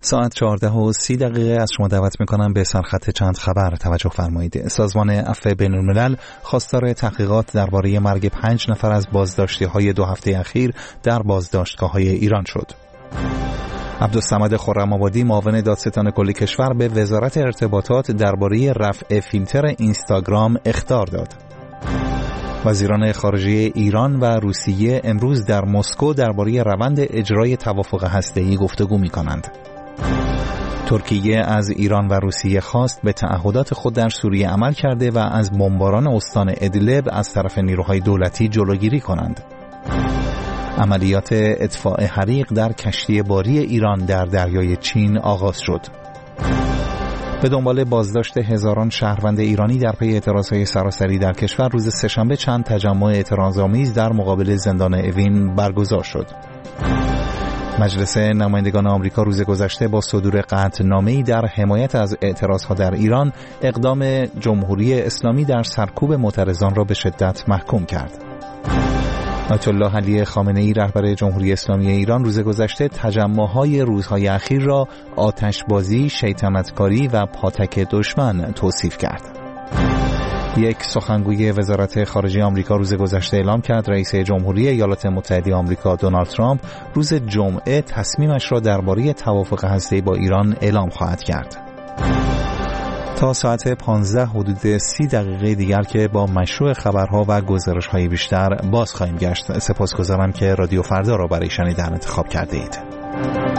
ساعت 14:30 از شما دعوت میکنم به سرخط چند خبر توجه فرمایید. سازمان عفو بین‌الملل خواستار تحقیقات درباره مرگ 5 نفر از بازداشتی‌های 2 هفته اخیر در بازداشتگاه‌های ایران شد. عبدالصمد خرم‌آبادی معاون دادستان کل کشور به وزارت ارتباطات درباره رفع فیلتر اینستاگرام اخطار داد. وزیران خارجه ایران و روسیه امروز در مسکو درباره روند اجرای توافق هسته‌ای گفتگو می‌کنند. ترکیه از ایران و روسیه خواست به تعهدات خود در سوریه عمل کرده و از بمباران استان ادلب از طرف نیروهای دولتی جلوگیری کنند. عملیات اطفاء حریق در کشتی باری ایران در دریای چین آغاز شد. به دنبال بازداشت هزاران شهروند ایرانی در پی اعتراضهای سراسری در کشور روز سه‌شنبه چند تجمع اعتراض‌آمیز در مقابل زندان اوین برگزار شد. مجلس نمایندگان آمریکا روز گذشته با صدور قطعنامه‌ای در حمایت از اعتراضها در ایران اقدام جمهوری اسلامی در سرکوب معترضان را به شدت محکوم کرد. آیت الله علی خامنه‌ای رهبر جمهوری اسلامی ایران روز گذشته تجمع‌های روزهای اخیر را آتشبازی، شیطنتکاری و پاتک دشمن توصیف کرد. یک سخنگوی وزارت خارجه آمریکا روز گذشته اعلام کرد رئیس جمهوری ایالات متحده آمریکا دونالد ترامپ روز جمعه تصمیمش را درباره توافق هسته‌ای با ایران اعلام خواهد کرد. تا ساعت 15 حدود 30 دقیقه دیگر که با مشروع خبرها و گزارش‌های بیشتر باز خواهیم گشت. سپاسگزارم که رادیو فردا را برای شنیدن انتخاب کرده اید.